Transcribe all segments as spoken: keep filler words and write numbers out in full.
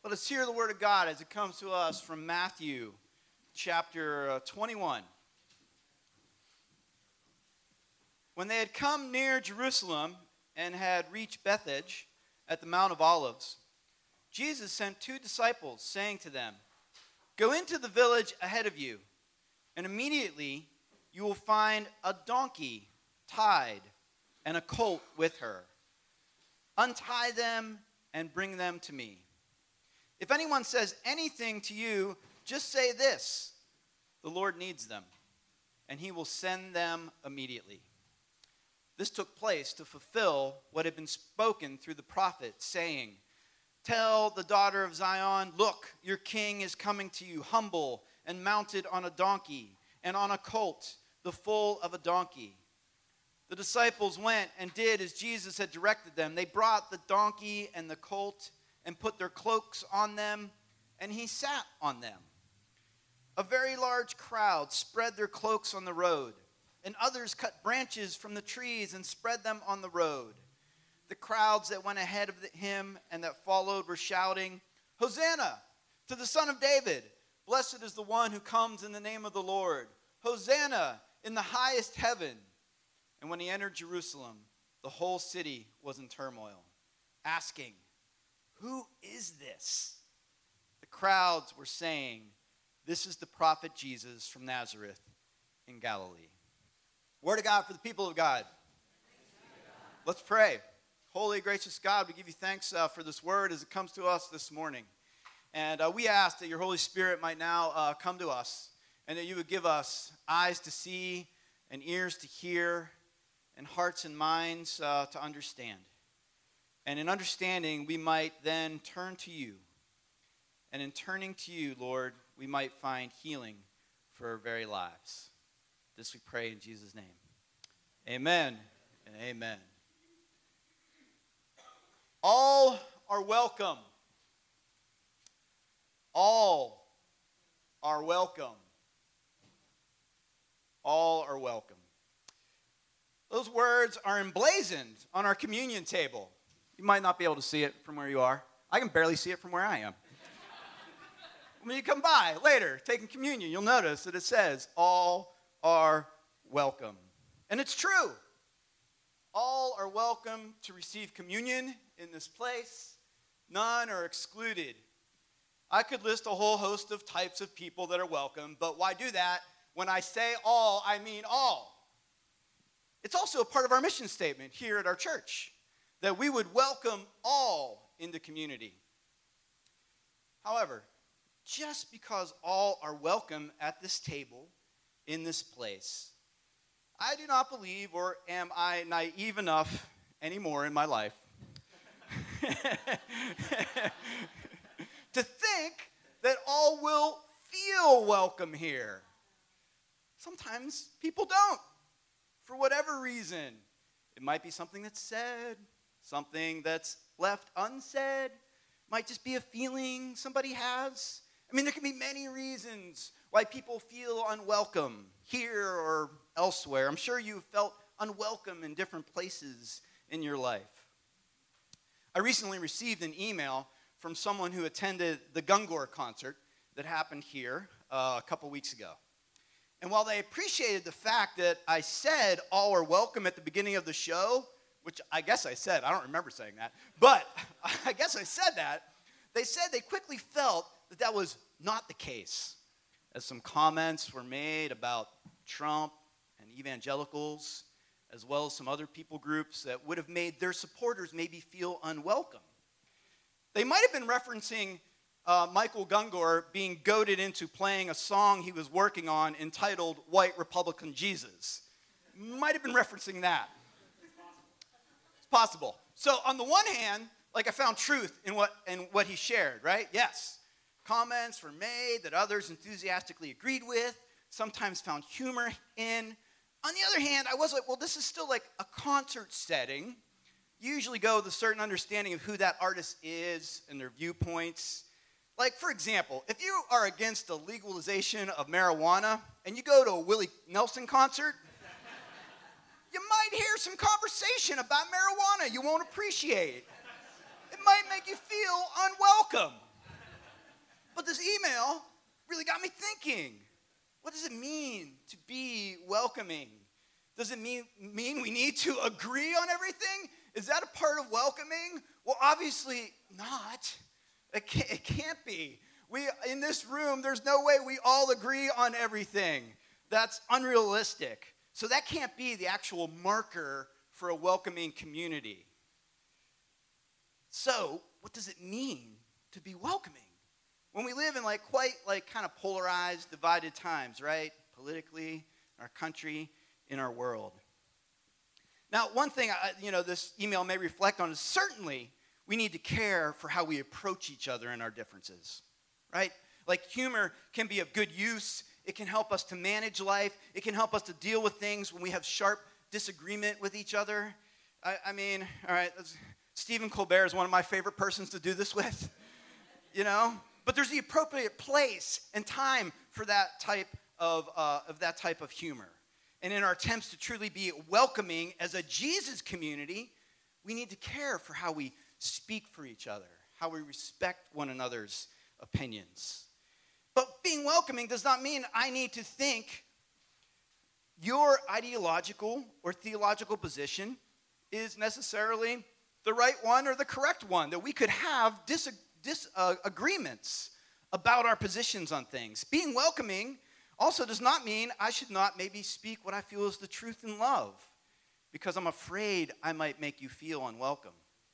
Let us hear the word of God as it comes to us from Matthew chapter uh, twenty-one. When they had come near Jerusalem and had reached Bethphage at the Mount of Olives, Jesus sent two disciples, saying to them, "Go into the village ahead of you, and immediately you will find a donkey tied and a colt with her. Untie them and bring them to me. If anyone says anything to you, just say this: the Lord needs them, and he will send them immediately." This took place to fulfill what had been spoken through the prophet, saying, "Tell the daughter of Zion, look, your king is coming to you, humble and mounted on a donkey, and on a colt, the foal of a donkey." The disciples went and did as Jesus had directed them. They brought the donkey and the colt and put their cloaks on them, and he sat on them. A very large crowd spread their cloaks on the road, and others cut branches from the trees and spread them on the road. The crowds that went ahead of him and that followed were shouting, "Hosanna to the Son of David! Blessed is the one who comes in the name of the Lord! Hosanna in the highest heaven!" And when he entered Jerusalem, the whole city was in turmoil, asking, "Who is this?" The crowds were saying, "This is the prophet Jesus from Nazareth in Galilee." Word of God for the people of God. Let's pray. Holy, gracious God, we give you thanks uh, for this word as it comes to us this morning. And uh, we ask that your Holy Spirit might now uh, come to us, and that you would give us eyes to see and ears to hear and hearts and minds uh, to understand. And in understanding, we might then turn to you. And in turning to you, Lord, we might find healing for our very lives. This we pray in Jesus' name. Amen and amen. All are welcome. All are welcome. All are welcome. Those words are emblazoned on our communion table. You might not be able to see it from where you are. I can barely see it from where I am. When you come by later, taking communion, you'll notice that it says, "All are welcome." And it's true. All are welcome to receive communion in this place. None are excluded. I could list a whole host of types of people that are welcome, but why do that? When I say all, I mean all. It's also a part of our mission statement here at our church, that we would welcome all into community. However, just because all are welcome at this table, in this place, I do not believe, or am I naive enough anymore in my life, to think that all will feel welcome here. Sometimes people don't, for whatever reason. It might be something that's said, something that's left unsaid, might just be a feeling somebody has. I mean, there can be many reasons why people feel unwelcome here or elsewhere. I'm sure you've felt unwelcome in different places in your life. I recently received an email from someone who attended the Gungor concert that happened here uh, a couple weeks ago. And while they appreciated the fact that I said all are welcome at the beginning of the show, which I guess I said, I don't remember saying that, but I guess I said that, they said they quickly felt that that was not the case, as some comments were made about Trump and evangelicals, as well as some other people groups that would have made their supporters maybe feel unwelcome. They might have been referencing uh, Michael Gungor being goaded into playing a song he was working on entitled "White Republican Jesus." Might have been referencing that. It's possible. So on the one hand, like I found truth in what in what he shared, right? Yes. Comments were made that others enthusiastically agreed with, sometimes found humor in. On the other hand, I was like, well, this is still like a concert setting. You usually go with a certain understanding of who that artist is and their viewpoints. Like, for example, if you are against the legalization of marijuana and you go to a Willie Nelson concert, you might hear some conversation about marijuana you won't appreciate. It might make you feel unwelcome. But this email really got me thinking. What does it mean to be welcoming? Does it mean, mean we need to agree on everything? Is that a part of welcoming? Well, obviously not. It can't, it can't be. We, in this room, there's no way we all agree on everything. That's unrealistic. So that can't be the actual marker for a welcoming community. So, what does it mean to be welcoming? When we live in like quite like kind of polarized, divided times, right? Politically, in our country, in our world. Now, one thing I, you know this email may reflect on is certainly we need to care for how we approach each other in our differences, right? Like humor can be of good use. It can help us to manage life. It can help us to deal with things when we have sharp disagreement with each other. I, I mean, all right, Stephen Colbert is one of my favorite persons to do this with, you know? But there's the appropriate place and time for that type of, uh, of that type of humor. And in our attempts to truly be welcoming as a Jesus community, we need to care for how we speak for each other, how we respect one another's opinions. But being welcoming does not mean I need to think your ideological or theological position is necessarily the right one or the correct one, that we could have disagreements. Disagreements uh, about our positions on things. Being welcoming also does not mean I should not maybe speak what I feel is the truth in love, because I'm afraid I might make you feel unwelcome.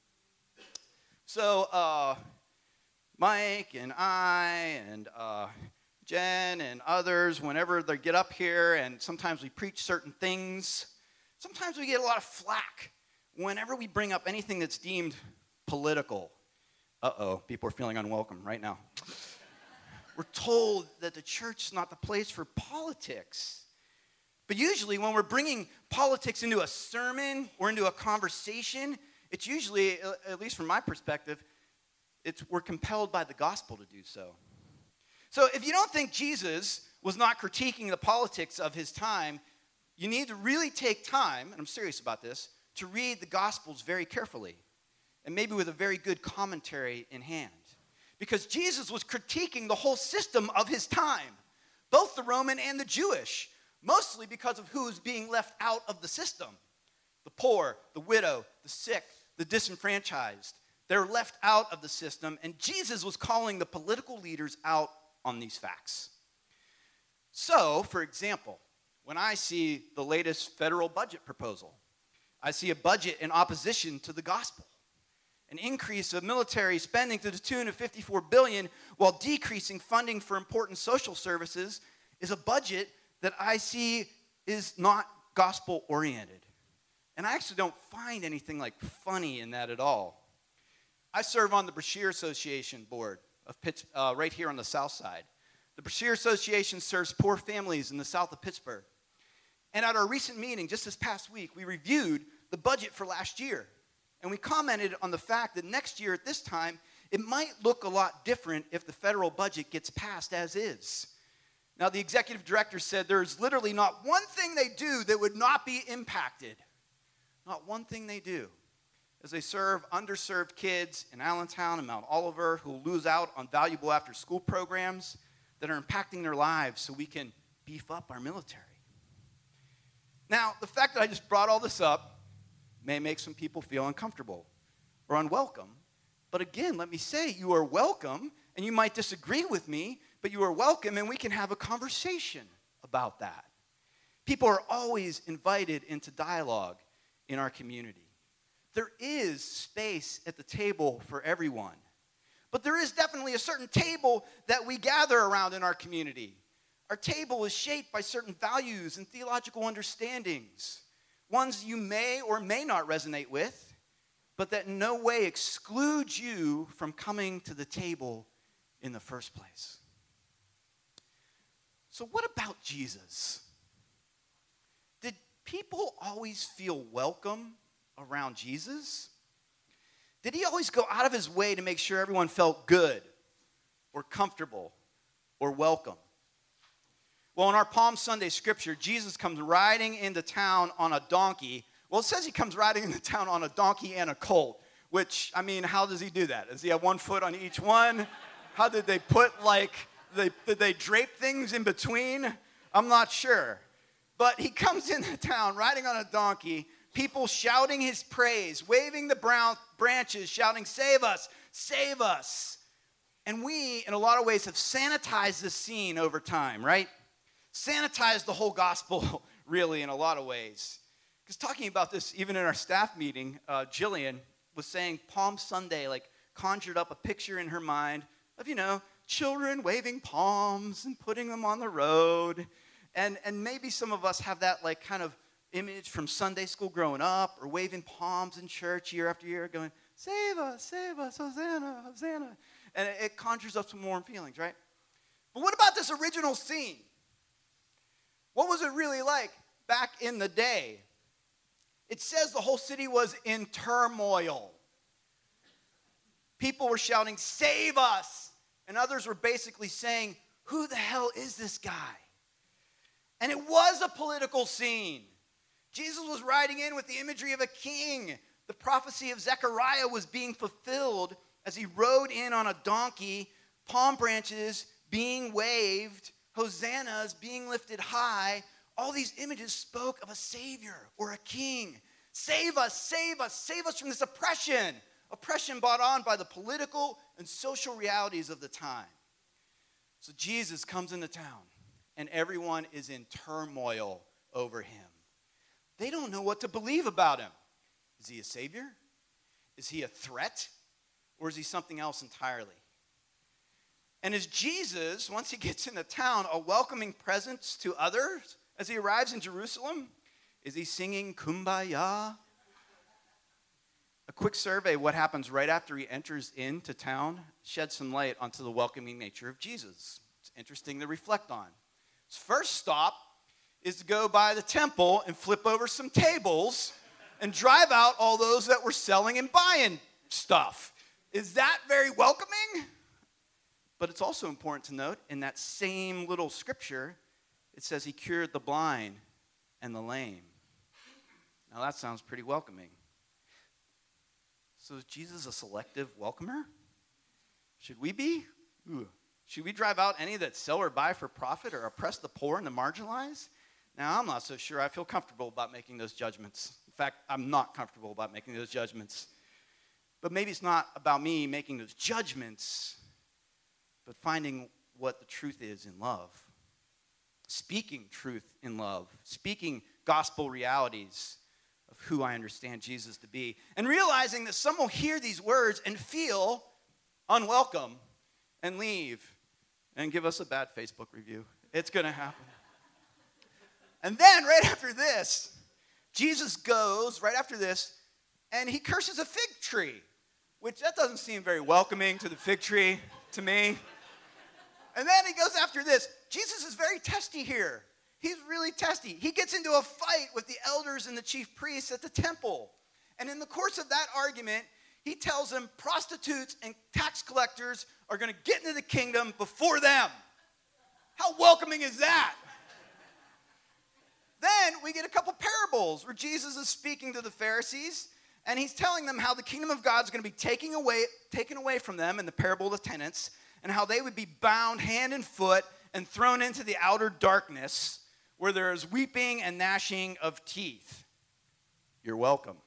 So uh, Mike and I and uh, Jen and others, whenever they get up here, and sometimes we preach certain things, sometimes we get a lot of flack whenever we bring up anything that's deemed political. Uh-oh, people are feeling unwelcome right now. We're told that the church is not the place for politics. But usually when we're bringing politics into a sermon or into a conversation, it's usually, at least from my perspective, it's we're compelled by the gospel to do so. So if you don't think Jesus was not critiquing the politics of his time, you need to really take time, and I'm serious about this, to read the Gospels very carefully. And maybe with a very good commentary in hand. Because Jesus was critiquing the whole system of his time, both the Roman and the Jewish, mostly because of who was being left out of the system. The poor, the widow, the sick, the disenfranchised. They're left out of the system, and Jesus was calling the political leaders out on these facts. So, for example, when I see the latest federal budget proposal, I see a budget in opposition to the gospel. An increase of military spending to the tune of fifty-four billion dollars while decreasing funding for important social services is a budget that I see is not gospel-oriented. And I actually don't find anything like funny in that at all. I serve on the Brashear Association board of Pitts, uh, right here on the south side. The Brashear Association serves poor families in the south of Pittsburgh. And at our recent meeting just this past week, we reviewed the budget for last year. And we commented on the fact that next year at this time, it might look a lot different if the federal budget gets passed as is. Now, the executive director said there's literally not one thing they do that would not be impacted. Not one thing they do. As they serve underserved kids in Allentown and Mount Oliver who lose out on valuable after-school programs that are impacting their lives so we can beef up our military. Now, the fact that I just brought all this up may make some people feel uncomfortable or unwelcome. But again, let me say, you are welcome, and you might disagree with me, but you are welcome, and we can have a conversation about that. People are always invited into dialogue in our community. There is space at the table for everyone. But there is definitely a certain table that we gather around in our community. Our table is shaped by certain values and theological understandings. Ones you may or may not resonate with, but that in no way excludes you from coming to the table in the first place. So what about Jesus? Did people always feel welcome around Jesus? Did he always go out of his way to make sure everyone felt good or comfortable or welcome? Well, in our Palm Sunday scripture, Jesus comes riding into town on a donkey. Well, it says he comes riding into town on a donkey and a colt, which, I mean, how does he do that? Does he have one foot on each one? How did they put, like, they, did they drape things in between? I'm not sure. But he comes into town riding on a donkey, people shouting his praise, waving the brown branches, shouting, save us, save us. And we, in a lot of ways, have sanitized this scene over time, right? Sanitized the whole gospel, really, in a lot of ways. Because talking about this, even in our staff meeting, uh, Jillian was saying Palm Sunday, like, conjured up a picture in her mind of, you know, children waving palms and putting them on the road. And and maybe some of us have that, like, kind of image from Sunday school growing up, or waving palms in church year after year, going, save us, save us, Hosanna, Hosanna. And it, it conjures up some warm feelings, right? But what about this original scene? What was it really like back in the day? It says the whole city was in turmoil. People were shouting, save us. And others were basically saying, who the hell is this guy? And it was a political scene. Jesus was riding in with the imagery of a king. The prophecy of Zechariah was being fulfilled as he rode in on a donkey, palm branches being waved, hosannas being lifted high. All these images spoke of a savior or a king. Save us, save us, save us from this oppression. Oppression brought on by the political and social realities of the time. So Jesus comes into town, and everyone is in turmoil over him. They don't know what to believe about him. Is he a savior? Is he a threat? Or is he something else entirely? And is Jesus, once he gets into town, a welcoming presence to others as he arrives in Jerusalem? Is he singing Kumbaya? A quick survey, what happens right after he enters into town, sheds some light onto the welcoming nature of Jesus. It's interesting to reflect on. His first stop is to go by the temple and flip over some tables and drive out all those that were selling and buying stuff. Is that very welcoming? But it's also important to note, in that same little scripture, it says he cured the blind and the lame. Now that sounds pretty welcoming. So is Jesus a selective welcomer? Should we be? Ooh. Should we drive out any that sell or buy for profit or oppress the poor and the marginalized? Now, I'm not so sure I feel comfortable about making those judgments. In fact, I'm not comfortable about making those judgments. But maybe it's not about me making those judgments, but finding what the truth is in love. Speaking truth in love. Speaking gospel realities of who I understand Jesus to be. And realizing that some will hear these words and feel unwelcome and leave and give us a bad Facebook review. It's going to happen. And then right after this, Jesus goes, right after this, and he curses a fig tree, which that doesn't seem very welcoming to the fig tree to me. And then he goes after this. Jesus is very testy here. He's really testy. He gets into a fight with the elders and the chief priests at the temple. And in the course of that argument, he tells them prostitutes and tax collectors are going to get into the kingdom before them. How welcoming is that? Then we get a couple parables where Jesus is speaking to the Pharisees, and he's telling them how the kingdom of God is going to be taken away, taken away from them in the parable of the tenants, and how they would be bound hand and foot and thrown into the outer darkness where there is weeping and gnashing of teeth. You're welcome.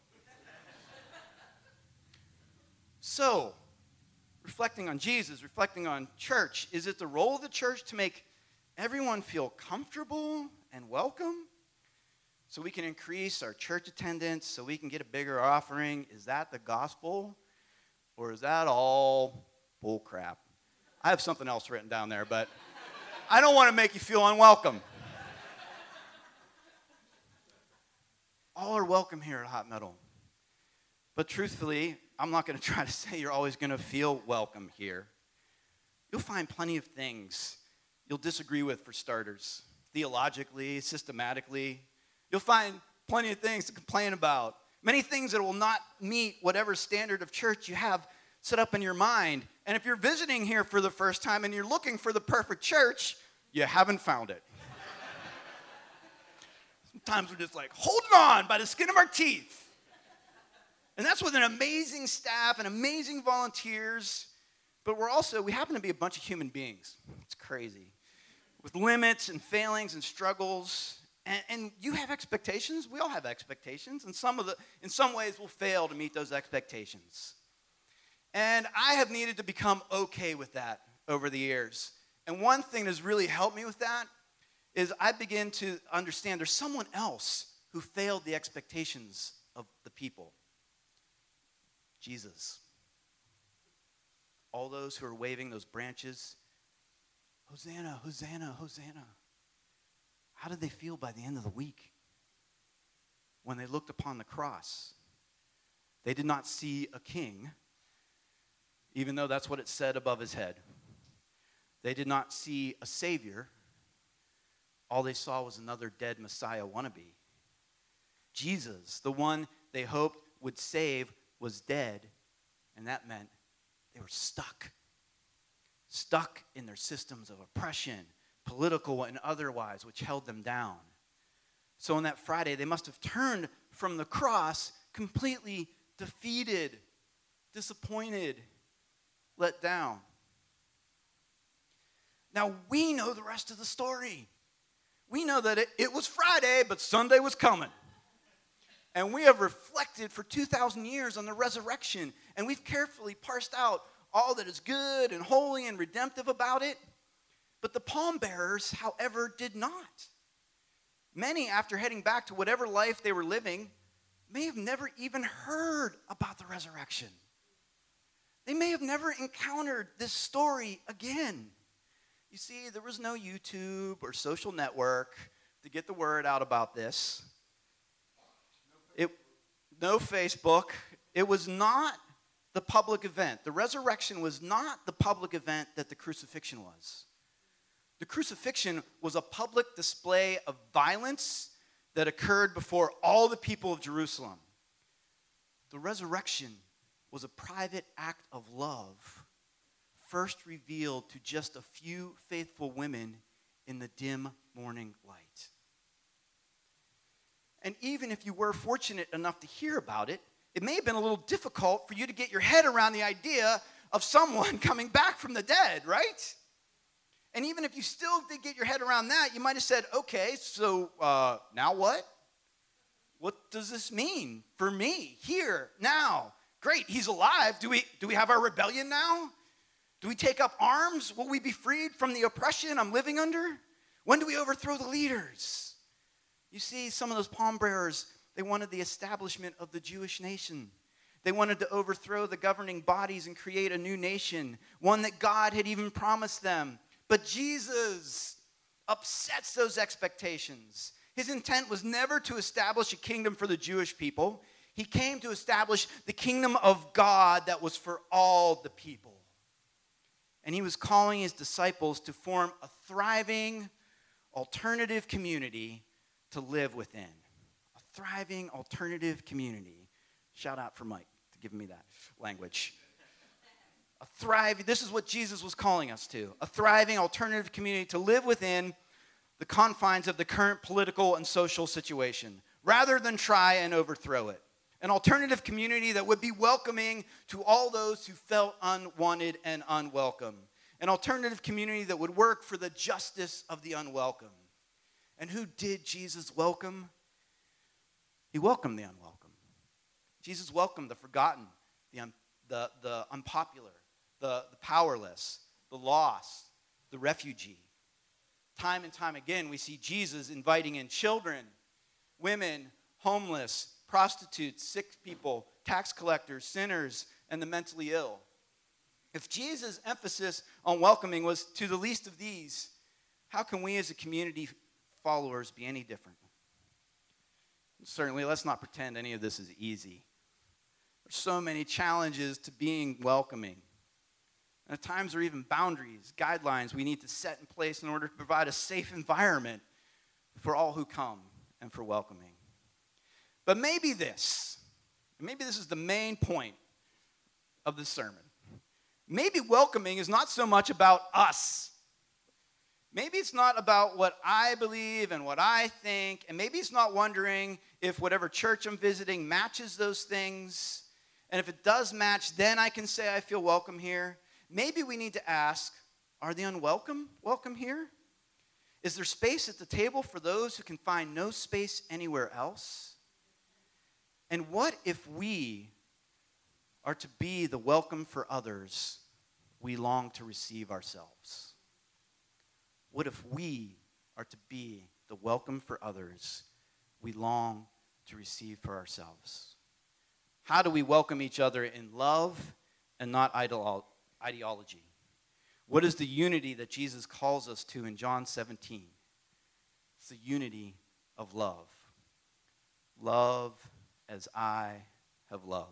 So, reflecting on Jesus, reflecting on church, is it the role of the church to make everyone feel comfortable and welcome? So we can increase our church attendance, so we can get a bigger offering? Is that the gospel? Or is that all bull crap? I have something else written down there, but I don't want to make you feel unwelcome. All are welcome here at Hot Metal. But truthfully, I'm not going to try to say you're always going to feel welcome here. You'll find plenty of things you'll disagree with, for starters. Theologically, systematically. You'll find plenty of things to complain about. Many things that will not meet whatever standard of church you have set up in your mind. And if you're visiting here for the first time and you're looking for the perfect church, you haven't found it. Sometimes we're just like holding on by the skin of our teeth. And that's with an amazing staff and amazing volunteers But we're also, we happen to be a bunch of human beings. It's crazy. With limits and failings and struggles. And, and you have expectations. We all have expectations. And some of the, in some ways, we'll fail to meet those expectations. And I have needed to become okay with that over the years. And one thing that's really helped me with that is I begin to understand there's someone else who failed the expectations of the people. Jesus. All those who are waving those branches, Hosanna, Hosanna, Hosanna. How did they feel by the end of the week? When they looked upon the cross, they did not see a king, even though that's what it said above his head. They did not see a savior. All they saw was another dead Messiah wannabe. Jesus, the one they hoped would save, was dead, and that meant they were stuck. Stuck in their systems of oppression, political and otherwise, which held them down. So on that Friday, they must have turned from the cross completely defeated, disappointed, let down. Now, we know the rest of the story. We know that it, it was Friday, but Sunday was coming. And we have reflected for two thousand years on the resurrection, and we've carefully parsed out all that is good and holy and redemptive about it. But the palm bearers, however, did not. Many, after heading back to whatever life they were living, may have never even heard about the resurrection. They may have never encountered this story again. You see, there was no YouTube or social network to get the word out about this. It, no Facebook. It was not the public event. The resurrection was not the public event that the crucifixion was. The crucifixion was a public display of violence that occurred before all the people of Jerusalem. The resurrection was a private act of love, first revealed to just a few faithful women in the dim morning light. And even if you were fortunate enough to hear about it, it may have been a little difficult for you to get your head around the idea of someone coming back from the dead, right? And even if you still did get your head around that, you might have said, okay, so uh, now what? What does this mean for me here, now? Great, he's alive. Do we, do we have our rebellion now? Do we take up arms? Will we be freed from the oppression I'm living under? When do we overthrow the leaders? You see, some of those palm bearers, they wanted the establishment of the Jewish nation. They wanted to overthrow the governing bodies and create a new nation, one that God had even promised them. But Jesus upsets those expectations. His intent was never to establish a kingdom for the Jewish people. He came to establish the kingdom of God that was for all the people. And he was calling his disciples to form a thriving, alternative community to live within. A thriving, alternative community. Shout out for Mike to give me that language. A thriving, this is what Jesus was calling us to. A thriving, alternative community to live within the confines of the current political and social situation, rather than try and overthrow it. An alternative community that would be welcoming to all those who felt unwanted and unwelcome. An alternative community that would work for the justice of the unwelcome. And who did Jesus welcome? He welcomed the unwelcome. Jesus welcomed the forgotten, the, un, the, the unpopular, the, the powerless, the lost, the refugee. Time and time again, we see Jesus inviting in children, women, homeless, prostitutes, sick people, tax collectors, sinners, and the mentally ill. If Jesus' emphasis on welcoming was to the least of these, how can we as a community followers be any different? Certainly, let's not pretend any of this is easy. There's so many challenges to being welcoming. And at times there are even boundaries, guidelines we need to set in place in order to provide a safe environment for all who come and for welcoming. But maybe this, maybe this is the main point of this sermon. Maybe welcoming is not so much about us. Maybe it's not about what I believe and what I think, and maybe it's not wondering if whatever church I'm visiting matches those things. And if it does match, then I can say I feel welcome here. maybe we need to ask, are the unwelcome welcome here? Is there space at the table for those who can find no space anywhere else? And what if we are to be the welcome for others we long to receive ourselves? What if we are to be the welcome for others we long to receive for ourselves? How do we welcome each other in love and not idol- ideology? What is the unity that Jesus calls us to in John seventeen? It's the unity of love. Love as I have loved.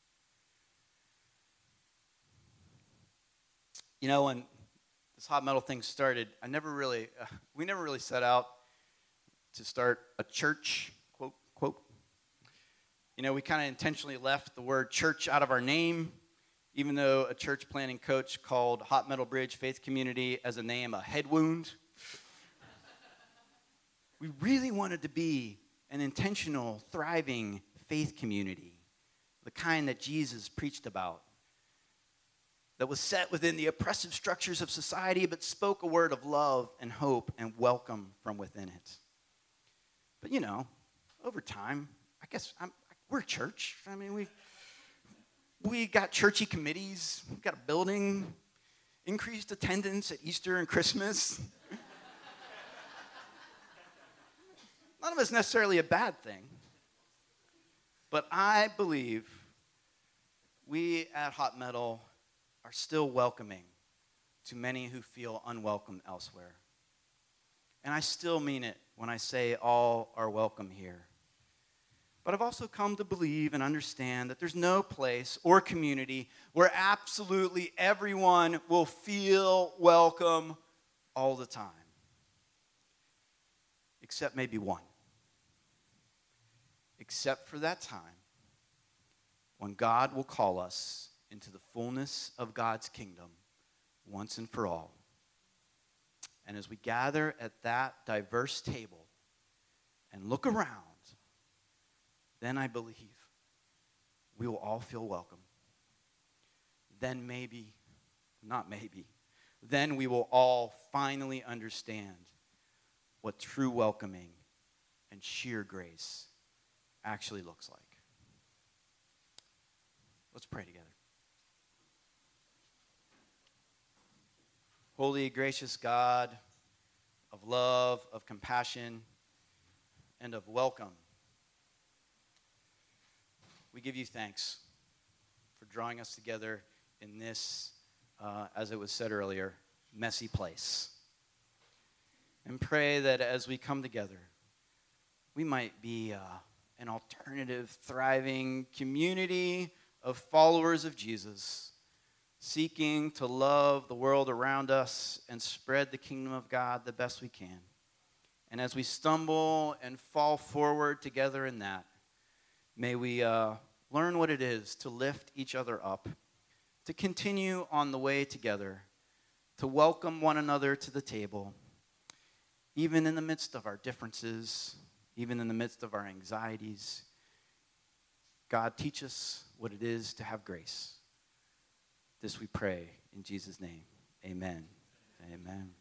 You know, when this hot metal thing started, I never really, uh, we never really set out to start a church, quote, quote. You know, we kind of intentionally left the word church out of our name, even though a church planning coach called Hot Metal Bridge Faith Community as a name a head wound. We really wanted to be an intentional, thriving faith community, the kind that Jesus preached about, that was set within the oppressive structures of society, but spoke a word of love and hope and welcome from within it. But, you know, over time, I guess I'm, we're a church. I mean, we we got churchy committees, we got a building, increased attendance at Easter and Christmas. None of it's necessarily a bad thing. But I believe we at Hot Metal are still welcoming to many who feel unwelcome elsewhere. And I still mean it when I say all are welcome here. But I've also come to believe and understand that there's no place or community where absolutely everyone will feel welcome all the time. Except maybe one. Except for that time when God will call us into the fullness of God's kingdom once and for all. And as we gather at that diverse table and look around, then I believe we will all feel welcome. Then maybe, not maybe, then we will all finally understand what true welcoming and sheer grace actually looks like. Let's pray together. Holy, gracious God of love, of compassion, and of welcome, we give you thanks for drawing us together in this, uh, as it was said earlier, messy place. And pray that as we come together, we might be uh, an alternative, thriving community of followers of Jesus, seeking to love the world around us and spread the kingdom of God the best we can. And as we stumble and fall forward together in that, may we uh, learn what it is to lift each other up, to continue on the way together, to welcome one another to the table, even in the midst of our differences, even in the midst of our anxieties. God, teach us what it is to have grace. This we pray in Jesus' name. Amen. Amen.